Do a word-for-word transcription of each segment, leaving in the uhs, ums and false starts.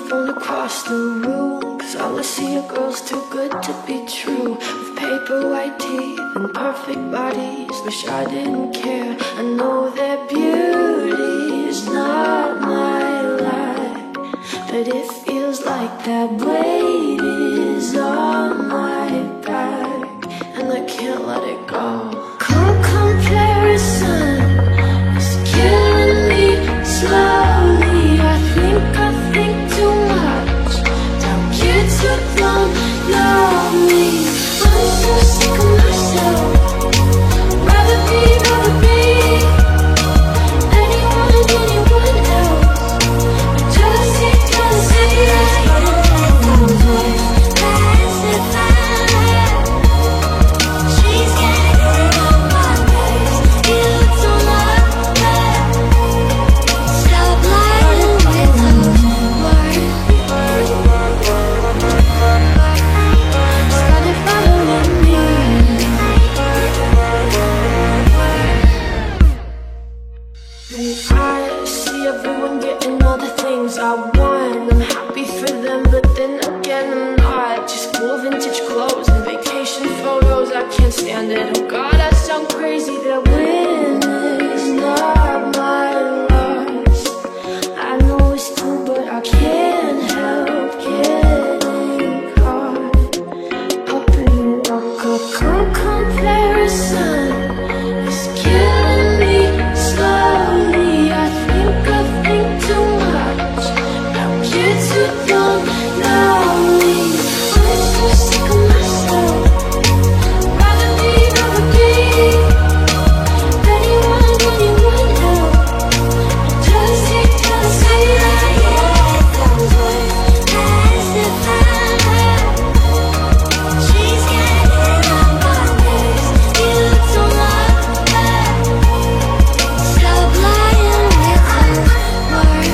phone across the room, 'cause all I see are girls too good to be true, with paper white teeth and perfect bodies. Wish I didn't care. I know their beauty's not my life, but it feels like that blade is on my back, and I can't let it go. Cold comparison is killing me slowly. I think I think too much about kids who don't know me. I'm so sick of myself. Rather be, rather be anyone, anyone else. But jealousy, jealousy is running through my life. She's getting on my nerves. It's on my back. Stop lying with those words. Started following me. I see everyone getting all the things I want. I'm happy for them, but then again I'm not. Just cool vintage clothes and vacation photos, I can't stand it. Oh God, I sound crazy. That win is not my loss. I know it's cool, but I can't help getting caught up in a cold comparison. It's killing me slowly. I think I think too much about kids who don't know me. I'm so sick of myself. Rather be, rather be anyone, anyone else. Jealousy, jealousy, those words pacify. She's getting on my nerves. It's on my back. Stop lying with those words.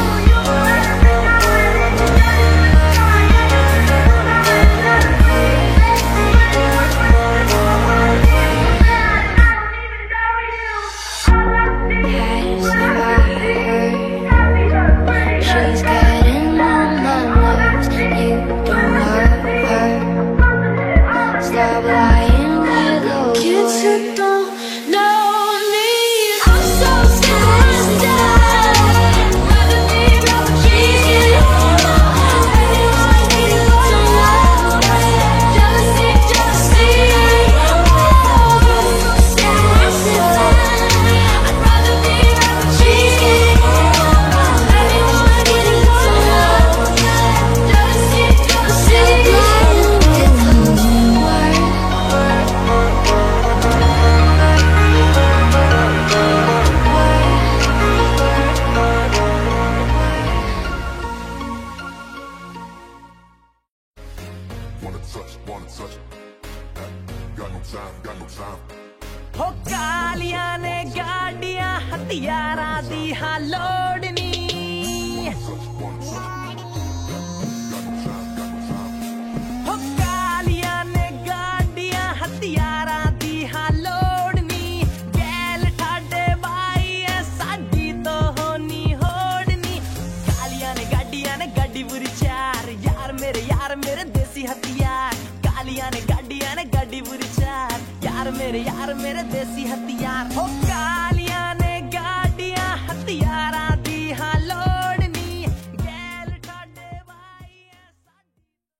She's getting on my nerves. You don't love her. Stop lying with those kids who don't know me. I'm so sick of myself. Rather be, rather be. Anyone, anyone else. Jealousy, jealousy. I'd rather be, rather be. Anyone, anyone else. Jealousy, jealousy. Wanna touch, wanna touch. Got no time, got no time. हो कालियां ने गाड़ियां हथियारां दी हां लोड़नी Touch, wanna touch. Got no time, got no time. हो कालियां ने गाड़ियां हथियारां दी हां लोड़नी गैल ठाडे भाई है साडी तो होनी होड़नी कालियां ने गाड़ियां ने गाड़ी बुरी चार यार मेरे यार मेरे देसी हथियार कालियां ने गाड़ियां ने गाड़ी बुरी चार यार मेरे यार मेरे देसी हथियार हो